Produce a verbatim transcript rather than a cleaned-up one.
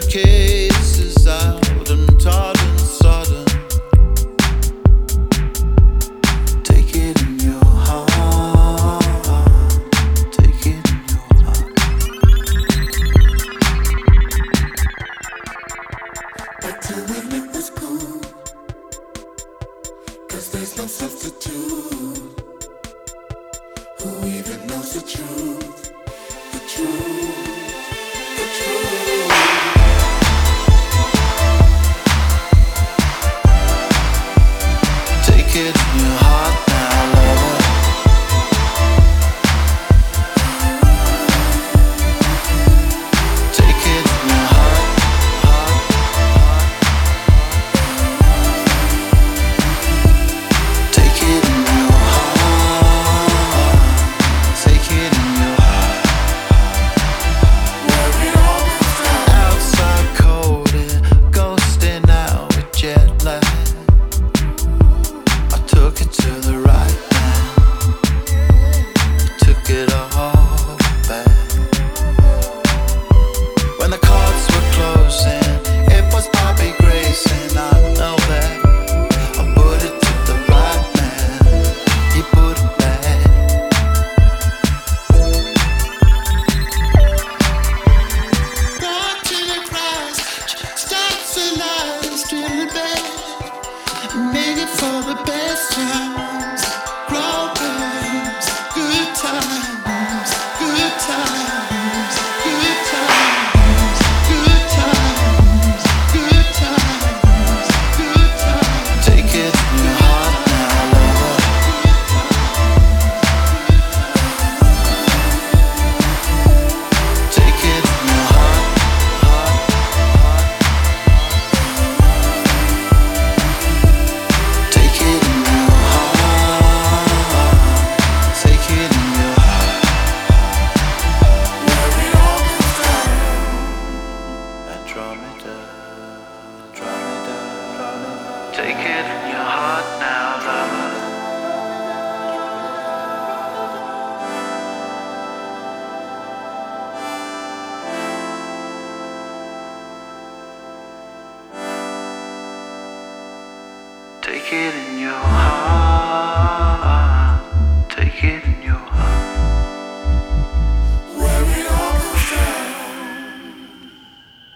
cases out and taught and sodden. Take it in your heart. Take it in your heart. Back to when it was cool, 'cause there's no substitute. Who even knows the truth? The truth. The truth. Take it in your heart now, lover. Take it in your heart, heart, heart. Take it in your heart. Take it in your heart. Where it all goes down. Outside cold and ghosting out with jet lag. I took it to the right now. Took it all back. When the cards were closing, it was Bobby Grace, and I know that. I put it to the right man. You put it back. Watching it rise, starts to lie, still in bed. Make it for the best times, problems, good times, good times, good times, good times, good times, good times. Take it in your heart now, lover. Take it in your heart, heart, heart. Take it in your heart. Take it in your heart. Where it all goes down. Andromeda, Andromeda. Take it in your heart now, lover. Take it in your heart. Take it in